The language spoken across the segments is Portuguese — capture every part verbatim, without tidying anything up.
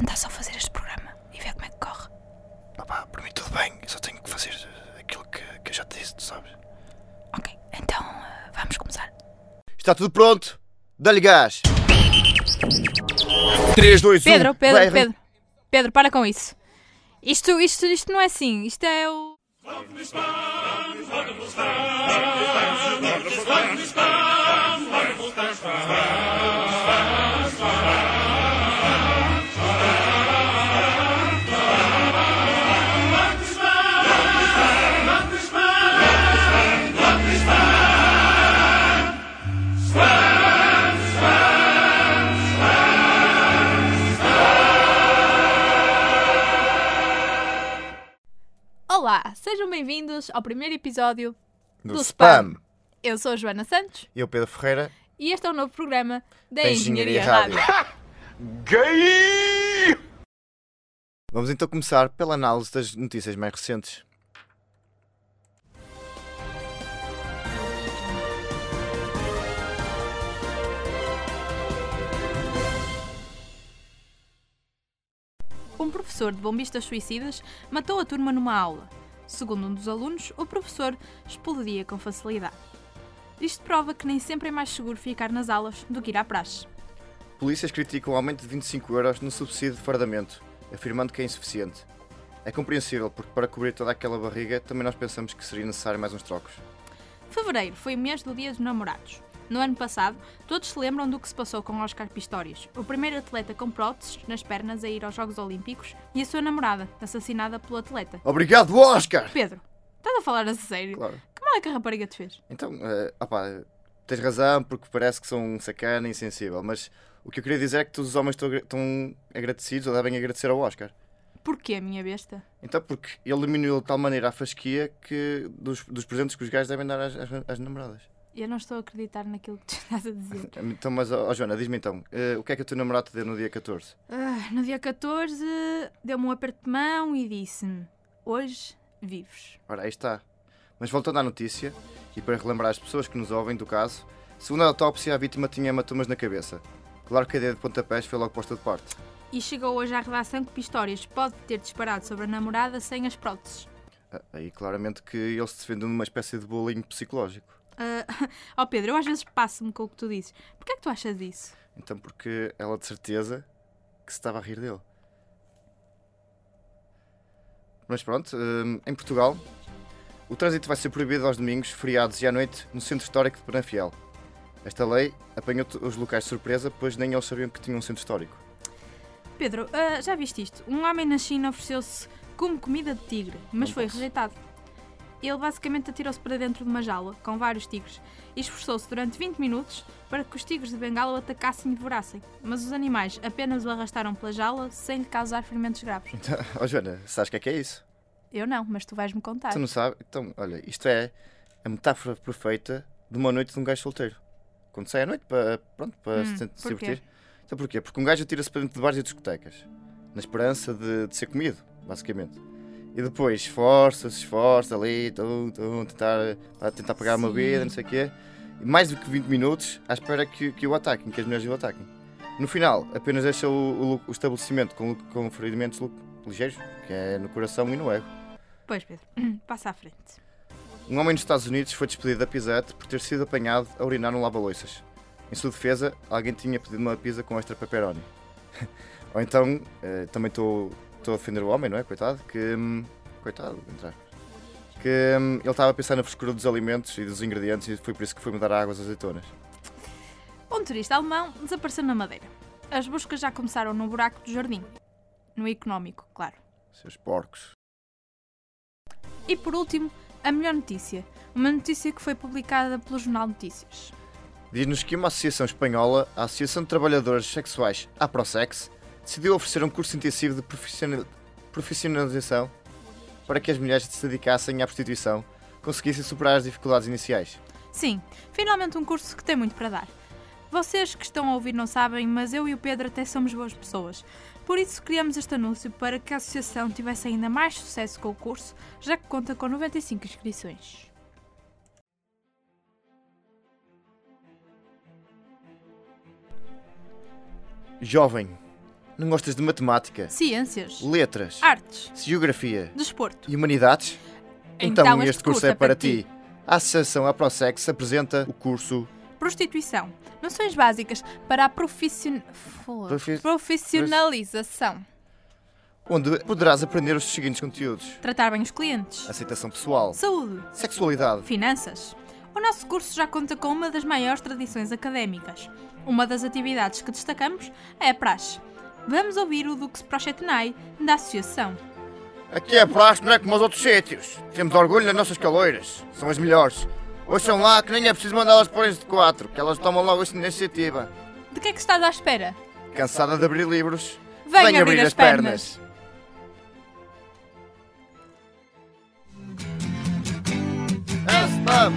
tentar só fazer este programa e ver como é que corre. Opa, por mim tudo bem, eu só tenho que fazer aquilo que, que eu já te disse, tu sabes. Ok, então uh, vamos começar. Está tudo pronto? Dá-lhe gás! três, dois, um... Pedro, Pedro, vai, Pedro, Pedro, para com isso. Isto, isto, isto não é assim, isto é o... Olá, sejam bem-vindos ao primeiro episódio no do Spam. Spam. Eu sou a Joana Santos Eu, Pedro Ferreira, e este é o novo programa da da Engenharia, Engenharia Rádio. Rádio. Gay! Vamos então começar pela análise das notícias mais recentes. Um professor de bombistas suicidas matou a turma numa aula. Segundo um dos alunos, o professor explodia com facilidade. Isto prova que nem sempre é mais seguro ficar nas aulas do que ir à praxe. Polícias criticam o aumento de vinte e cinco euros no subsídio de fardamento, afirmando que é insuficiente. É compreensível, porque para cobrir toda aquela barriga, também nós pensamos que seria necessário mais uns trocos. Fevereiro foi o mês do Dia dos Namorados. No ano passado, todos se lembram do que se passou com Oscar Pistorius, o primeiro atleta com próteses nas pernas a ir aos Jogos Olímpicos, e a sua namorada, assassinada pelo atleta. Obrigado, Oscar! Pedro, estás a falar a sério? Claro. Que mal é que a rapariga te fez? Então, uh, opá, tens razão, porque parece que sou um sacana e insensível, mas o que eu queria dizer é que todos os homens estão, agra- estão agradecidos ou devem agradecer ao Oscar. Porquê, minha besta? Então, porque ele diminuiu de tal maneira a fasquia que dos, dos presentes que os gajos devem dar às, às, às namoradas. Eu não estou a acreditar naquilo que tu estás a dizer. Então, mas, ó, ó, Joana, diz-me então, uh, o que é que o teu namorado te deu no dia catorze? Ah, no dia catorze, deu-me um aperto de mão e disse-me: hoje vives. Ora, aí está. Mas voltando à notícia, e para relembrar as pessoas que nos ouvem do caso, segundo a autópsia, a vítima tinha hematomas na cabeça. Claro que a ideia de pontapés foi logo posta de parte. E chegou hoje à redação que Pistorius pode ter disparado sobre a namorada sem as próteses. Ah, aí claramente que ele se defendeu numa espécie de bullying psicológico. Uh, oh Pedro, eu às vezes passo-me com o que tu dizes. Porquê é que tu achas isso? Então porque ela de certeza que se estava a rir dele. Mas pronto, hum, em Portugal, o trânsito vai ser proibido aos domingos, feriados e à noite no Centro Histórico de Penafiel. Esta lei apanhou os locais de surpresa, pois nem eles sabiam que tinham um centro histórico. Pedro, uh, já viste isto? Um homem na China ofereceu-se como comida de tigre, mas Não foi posso. rejeitado. Ele basicamente atirou-se para dentro de uma jaula, com vários tigres, e esforçou-se durante vinte minutos para que os tigres de Bengala o atacassem e devorassem. Mas os animais apenas o arrastaram pela jaula sem lhe causar ferimentos graves. Então, ó Joana, sabes o que é que é isso? Eu não, mas tu vais-me contar. Tu não sabes? Então, olha, isto é a metáfora perfeita de uma noite de um gajo solteiro. Quando sai à noite para, pronto, para Hum, se, se porquê? divertir. Então porquê? Porque um gajo atira-se para dentro de bares e discotecas, na esperança de, de ser comido, basicamente. E depois esforça-se, esforça ali, tum, tum, tentar, a tentar pagar uma Sim. bebida, não sei o quê. E mais do que vinte minutos à espera que, que o ataquem, que as mulheres o ataquem. No final, apenas deixa o, o, o estabelecimento com, com ferimentos ligeiros, que é no coração e no ego. Pois, Pedro, passa à frente. Um homem nos Estados Unidos foi despedido da Pizza Hut por ter sido apanhado a urinar num lava-loiças. Em sua defesa, alguém tinha pedido uma pizza com extra pepperoni. Ou então, eh, também estou a defender o homem, não é? Coitado, que... Hum, coitado, entrar. Que hum, ele estava a pensar na frescura dos alimentos e dos ingredientes e foi por isso que foi mudar a água às azeitonas. Um turista alemão desapareceu na Madeira. As buscas já começaram no buraco do jardim. No económico, claro. Seus porcos. E por último, a melhor notícia. Uma notícia que foi publicada pelo Jornal Notícias. Diz-nos que uma associação espanhola, a Associação de Trabalhadores Sexuais APROSEX, decidiu oferecer um curso intensivo de profissional- profissionalização para que as mulheres que se dedicassem à prostituição conseguissem superar as dificuldades iniciais. Sim, finalmente um curso que tem muito para dar. Vocês que estão a ouvir não sabem, mas eu e o Pedro até somos boas pessoas. Por isso criamos este anúncio para que a associação tivesse ainda mais sucesso com o curso, já que conta com noventa e cinco inscrições. Jovem, Não gostas de matemática, ciências, letras, artes, geografia desporto. e humanidades? Então, Então este curso é para ti. A Associação Aprosex apresenta o curso Prostituição. Noções básicas para a profission... Profi- profissionalização. onde poderás aprender os seguintes conteúdos: Tratar bem os clientes. aceitação pessoal, Saúde. sexualidade, Finanças. O nosso curso já conta com uma das maiores tradições académicas. Uma das atividades que destacamos é a praxe. Vamos ouvir o Dux Prochetenai da Associação. Aqui a praxe não é como os outros sítios. Temos orgulho nas nossas caloiras. São as melhores. Hoje são lá que nem é preciso mandá-las por de quatro, que elas tomam logo essa iniciativa. De que é que estás à espera? Cansada de abrir livros? Venha abrir as pernas. É spam!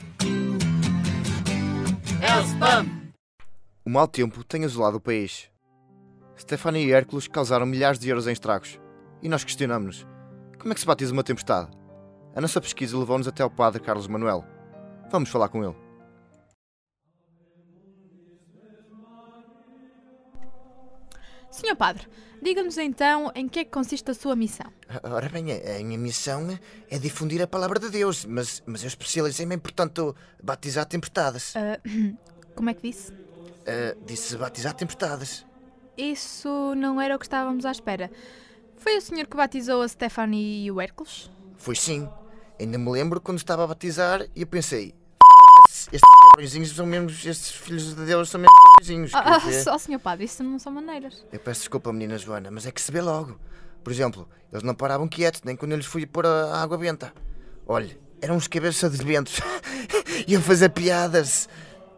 É spam! O mau tempo tem azulado o país. Stephanie e Hércules causaram milhares de euros em estragos. E nós questionamos-nos: como é que se batiza uma tempestade? A nossa pesquisa levou-nos até ao padre Carlos Manuel. Vamos falar com ele. senhor Padre, diga-nos então em que é que consiste a sua missão. Ora bem, a minha missão é difundir a palavra de Deus, mas, mas eu especializei-me em, portanto, batizar tempestades. Uh, como é que disse? Uh, disse batizar tempestades. Isso não era o que estávamos à espera. Foi o senhor que batizou a Stephanie e o Hércules? Foi sim. Ainda me lembro quando estava a batizar e eu pensei: estes cabrõezinhos são mesmo, estes filhos de Deus são mesmo cabrõezinhos. Ah, ah, só senhor Padre, isso não são maneiras. Eu peço desculpa, menina Joana, mas é que se vê logo. Por exemplo, eles não paravam quietos, nem quando eu lhes fui pôr a água benta. Olha, eram uns cabeças de ventos. Iam fazer piadas.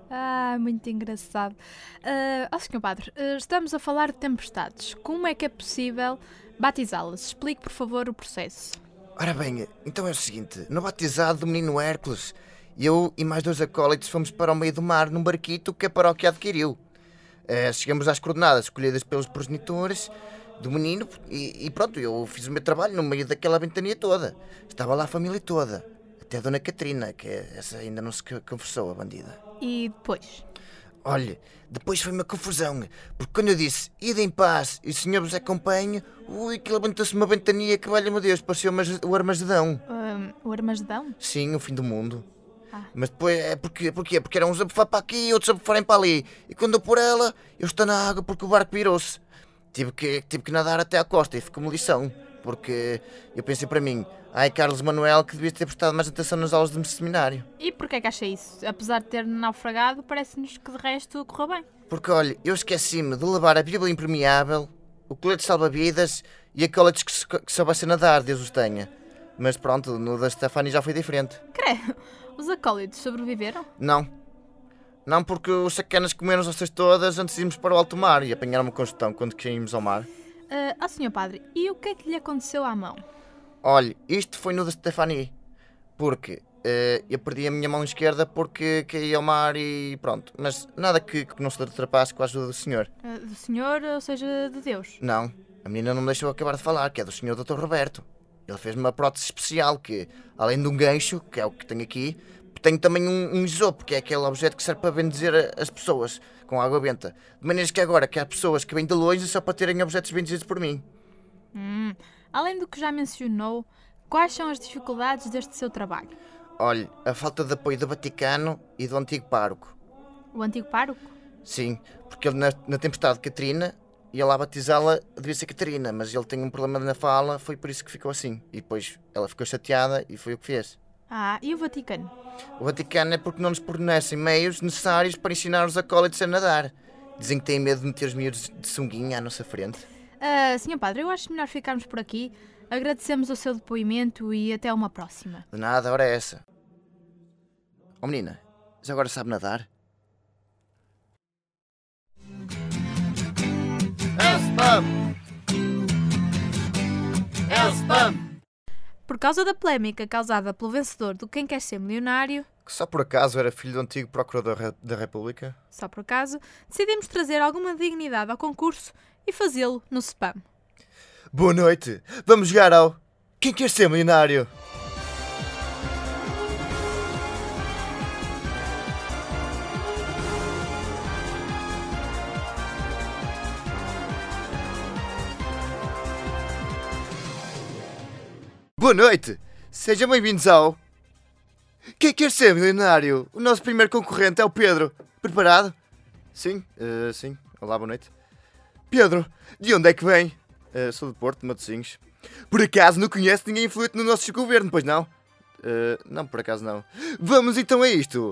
Ah, muito engraçado. Uh, oh, senhor Padre, uh, estamos a falar de tempestades. Como é que é possível batizá-las? Explique, por favor, o processo. Ora bem, então é o seguinte: no batizado do menino Hércules, eu e mais dois acólitos fomos para o meio do mar num barquito que a paróquia adquiriu. Uh, chegamos às coordenadas escolhidas pelos progenitores do menino e, e pronto, eu fiz o meu trabalho no meio daquela ventania toda. Estava lá a família toda, até a Dona Catarina, que essa ainda não se conversou, a bandida. E depois? Olha, depois foi uma confusão, porque quando eu disse ida em paz e o senhor vos acompanhe, ui, que levantou-se uma ventania que, valha-me Deus, pareceu o Armagedão. Um, o Armagedão? Sim, o fim do mundo. Ah. Mas depois, é porque, porque, porque eram uns a bufar para aqui e outros a bufarem para ali. E quando eu por ela, eu estou na água porque o barco virou-se. Tive que, tive que nadar até à costa e ficou-me lição. Porque eu pensei para mim: ai, Carlos Manuel, que devias ter prestado mais atenção nas aulas do seminário. E porquê que acha isso? Apesar de ter naufragado, parece-nos que de resto correu bem. Porque, olha, eu esqueci-me de levar a Bíblia impermeável, o colete salva-vidas e acólitos que, se, que soubessem nadar, Deus os tenha. Mas pronto, no da Stephanie já foi diferente. Creio, os acólitos sobreviveram? Não. Não, porque os sacanas comeram as ostas todas antes de irmos para o alto mar e apanharam uma congestão quando caímos ao mar. Uh, oh, senhor Padre, e o que é que lhe aconteceu à mão? Olha, isto foi no da Stephanie, porque uh, eu perdi a minha mão esquerda porque caí ao mar e pronto. Mas nada que, que não se ultrapasse com a ajuda do senhor. Uh, do senhor, ou seja, de Deus? Não, a menina não me deixou acabar de falar, que é do senhor doutor Roberto. Ele fez-me uma prótese especial que, além de um gancho, que é o que tenho aqui, tenho também um, um isopo, que é aquele objeto que serve para bendizer as pessoas com água benta. De maneiras que agora que há pessoas que vêm de longe só para terem objetos bendizidos por mim. Hum, além do que já mencionou, quais são as dificuldades deste seu trabalho? Olha, a falta de apoio do Vaticano e do antigo pároco. O antigo pároco? Sim, porque ele na, na tempestade de Catarina ia lá batizá-la, devia ser Catarina, mas ele tem um problema na fala, foi por isso que ficou assim. E depois ela ficou chateada e foi o que fez. Ah, e o Vaticano? O Vaticano é porque não nos fornecem meios necessários para ensinar os acólitos a nadar. Dizem que têm medo de meter os miúdos de sunguinha à nossa frente. Uh, senhor Padre, eu acho melhor ficarmos por aqui. Agradecemos o seu depoimento e até uma próxima. De nada, ora é essa. Oh menina, já agora sabe nadar? É spam! É spam! Por causa da polémica causada pelo vencedor do Quem Quer Ser Milionário, Que só por acaso era filho do antigo Procurador da República, só por acaso, decidimos trazer alguma dignidade ao concurso e fazê-lo no spam. boa noite! Vamos jogar ao Quem Quer Ser Milionário? Boa noite! Sejam bem-vindos ao... Quem quer ser milionário? O nosso primeiro concorrente é o Pedro. Preparado? Sim, uh, sim. Olá, boa noite. Pedro, de onde é que vem? Uh, sou do Porto, de Matosinhos. Por acaso não conhece ninguém influente no nosso governo, pois não? Uh, não, por acaso não. Vamos então a isto.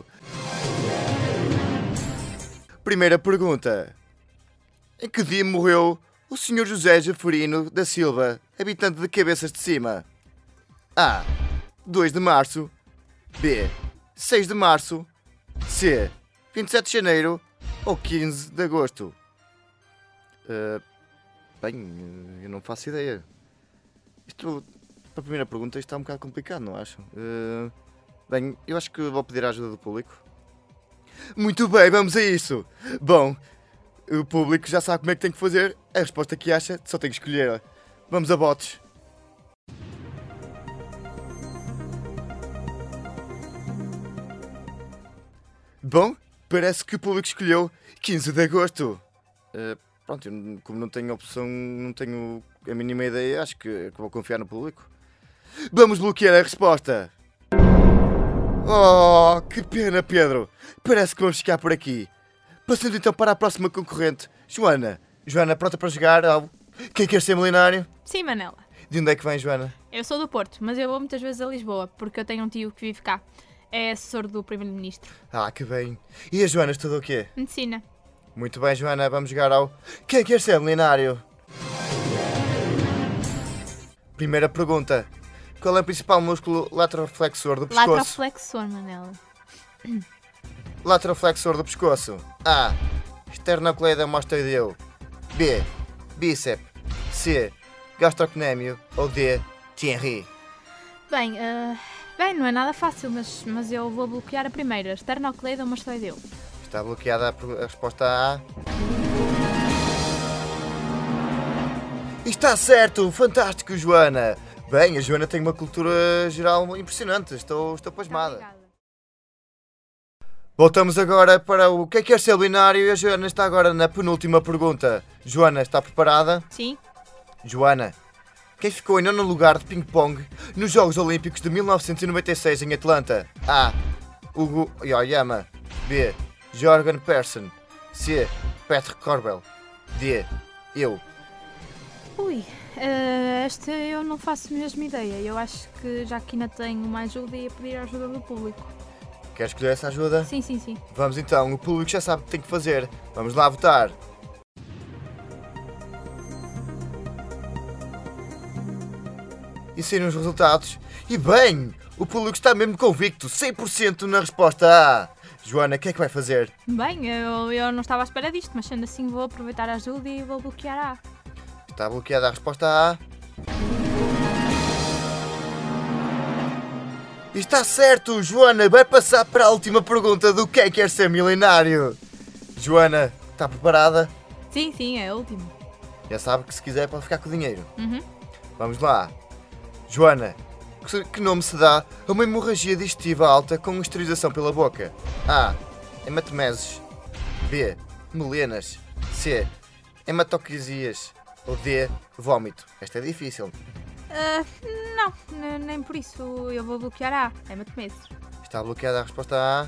Primeira pergunta. Em que dia morreu o senhor José Jeferino da Silva, habitante de Cabeças de Cima? A. dois de março. B. seis de março. C. vinte e sete de janeiro. Ou quinze de agosto? Uh, bem, eu não faço ideia. Isto, para a primeira pergunta, isto está um bocado complicado, não acham? Uh, bem, eu acho que vou pedir a ajuda do público. Muito bem, vamos a isso. Bom, o público já sabe como é que tem que fazer. A resposta que acha, só tem que escolher. Vamos a votos. Bom, parece que o público escolheu quinze de agosto. Uh, pronto, eu, como não tenho opção, não tenho a mínima ideia, acho que, que vou confiar no público. Vamos bloquear a resposta. Oh, que pena, Pedro. Parece que vamos ficar por aqui. Passando então para a próxima concorrente, Joana. Joana, pronta para jogar ao Quem Quer Ser Milionário? Sim, Manela. De onde é que vem, Joana? Eu sou do Porto, mas eu vou muitas vezes a Lisboa, porque eu tenho um tio que vive cá. É assessor do Primeiro-Ministro. Ah, que bem. E a Joana estudou o quê? Medicina. Muito bem, Joana, vamos jogar ao Quem Quer Ser Milionário? Primeira pergunta. Qual é o principal músculo lateroflexor do pescoço? Lateroflexor, Manela. Lateroflexor do pescoço. A. Esternocleidomastoideu. B. Bíceps. C. Gastrocnêmio. Ou D. Thierry. Bem, uh, bem, não é nada fácil, mas, mas eu vou bloquear a primeira. Esternocleidomastoideu. Está bloqueada a, a resposta A. Está certo! Fantástico, Joana! Bem, a Joana tem uma cultura geral impressionante. Estou, estou pasmada. Obrigada. Voltamos agora para o Quem Quer Ser Milionário e a Joana está agora na penúltima pergunta. Joana, está preparada? Sim. Joana, quem ficou em nono lugar de ping-pong nos Jogos Olímpicos de mil novecentos e noventa e seis em Atlanta? A. Hugo Yoyama. B. Jorgen Persson. C. Patrick Corbel. D. Eu. Ui, uh, esta eu não faço mesmo ideia. Eu acho que já que ainda tenho uma ajuda, ia pedir a ajuda do público. Quer escolher essa ajuda? Sim, sim, sim. Vamos então, o público já sabe o que tem que fazer. Vamos lá votar. E saíram os resultados. E bem, o público está mesmo convicto, cem por cento na resposta A. Joana, o que é que vai fazer? Bem, eu, eu não estava à espera disto, mas sendo assim vou aproveitar a ajuda e vou bloquear a A. Está bloqueada a resposta A. E está certo, Joana vai passar para a última pergunta do Quem Quer Ser Milionário. Joana, está preparada? Sim, sim, é a última. Já sabe que se quiser pode ficar com o dinheiro. Uhum. Vamos lá. Joana, que nome se dá a uma hemorragia digestiva alta com esterilização pela boca? A. Hematomeses. B. Melenas. C. Hematocrisias. Ou D. Vómito. Esta é difícil. Uh, não, n- nem por isso eu vou bloquear a A. É hematomeses. Está bloqueada a resposta A.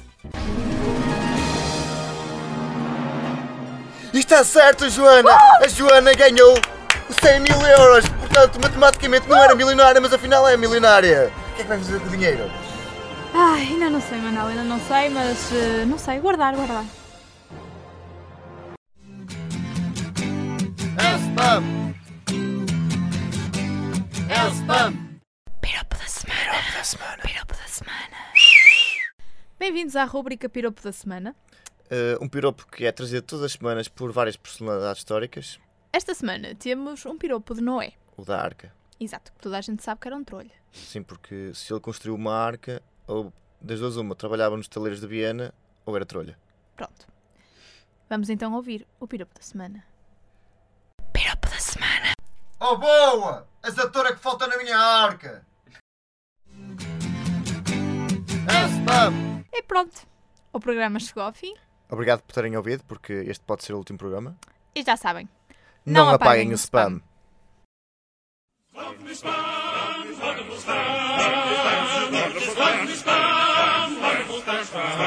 E está certo, Joana! A Joana ganhou cem mil euros! Portanto, matematicamente não era milionária, mas afinal é milionária! O que é que vai fazer com o dinheiro? Ai, ainda não sei, Manal, ainda não sei, mas uh, não sei, guardar, guardar. É spam! É spam! Piropo da semana. Piropo da semana. Piropo da semana. Bem-vindos à rubrica Piropo da semana. Uh, um piropo que é trazido todas as semanas por várias personalidades históricas. Esta semana temos um piropo de Noé. O da arca. Exato, toda a gente sabe que era um trolha. Sim, porque se ele construiu uma arca, ou das duas uma, trabalhava nos taleiros de Viena, ou era trolha. Pronto. Vamos então ouvir o piropo da semana. Piropo da semana. Oh, boa! És a tora que falta na minha arca! É spam! E pronto, o programa chegou ao fim. Obrigado por terem ouvido, porque este pode ser o último programa. E já sabem, Não, não apaguem, apaguem o o spam. spam. wonderful stuff. Wonderful stuff. Wonderful stuff. Wonderful stuff.